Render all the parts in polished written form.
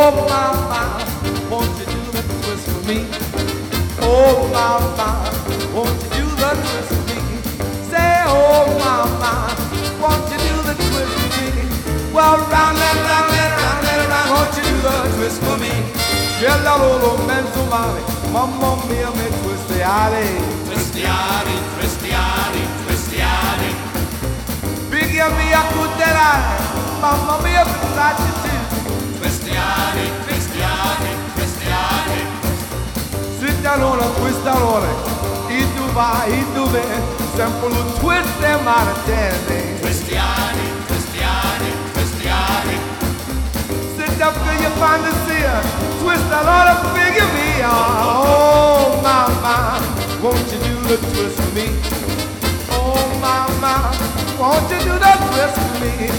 Oh my, won't you do the twist for me? Oh my, won't you do the twist for me? Say, oh my, won't you do the twist for me? Well, round and round and round and round, won't you do the twist for me? Quella loro mezzo male, mamma mia, me twistiare. Twistiare, twistiare, twistiare. Piglia mia cuterare, mamma mia, pensate tu. Twistiare, twistiare, twistiare. Sittanona, quest'alore, e tu vai, e tu vieni, sempre lo twist e martene. Twistiare, twistiare, twistiare. Sit up for your fantasia, twist a lot of figure me out. Oh my, won't you do the twist for me? Oh my, won't you do the twist for me?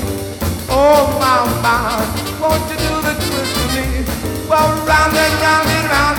Oh my, won't you do the twist for me? Well, round and round and round